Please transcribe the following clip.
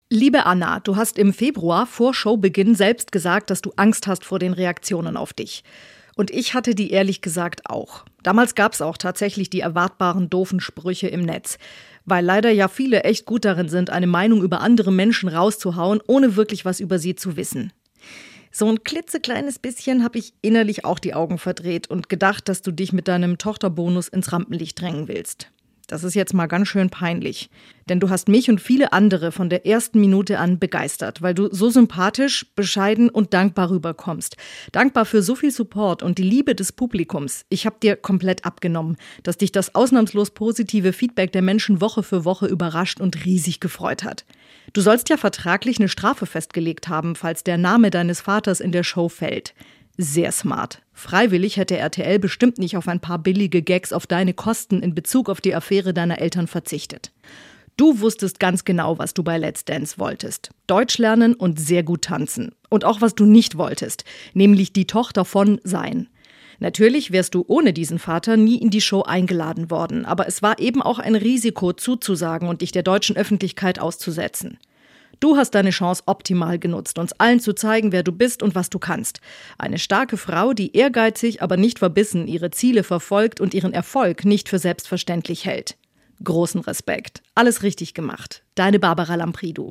Liebe Anna, du hast im Februar vor Showbeginn selbst gesagt, dass du Angst hast vor den Reaktionen auf dich. Und ich hatte die ehrlich gesagt auch. Damals gab es auch tatsächlich die erwartbaren doofen Sprüche im Netz. Weil leider ja viele echt gut darin sind, eine Meinung über andere Menschen rauszuhauen, ohne wirklich was über sie zu wissen. So ein klitzekleines bisschen habe ich innerlich auch die Augen verdreht und gedacht, dass du dich mit deinem Tochterbonus ins Rampenlicht drängen willst. Das ist jetzt mal ganz schön peinlich. Denn du hast mich und viele andere von der ersten Minute an begeistert, weil du so sympathisch, bescheiden und dankbar rüberkommst. Dankbar für so viel Support und die Liebe des Publikums. Ich habe dir komplett abgenommen, dass dich das ausnahmslos positive Feedback der Menschen Woche für Woche überrascht und riesig gefreut hat. Du sollst ja vertraglich eine Strafe festgelegt haben, falls der Name deines Vaters in der Show fällt. Sehr smart. Freiwillig hätte RTL bestimmt nicht auf ein paar billige Gags auf deine Kosten in Bezug auf die Affäre deiner Eltern verzichtet. Du wusstest ganz genau, was du bei Let's Dance wolltest. Deutsch lernen und sehr gut tanzen. Und auch, was du nicht wolltest, nämlich die Tochter von sein. Natürlich wärst du ohne diesen Vater nie in die Show eingeladen worden, aber es war eben auch ein Risiko zuzusagen und dich der deutschen Öffentlichkeit auszusetzen. Du hast deine Chance optimal genutzt, uns allen zu zeigen, wer du bist und was du kannst. Eine starke Frau, die ehrgeizig, aber nicht verbissen ihre Ziele verfolgt und ihren Erfolg nicht für selbstverständlich hält. Großen Respekt. Alles richtig gemacht. Deine Barbara Lampridu.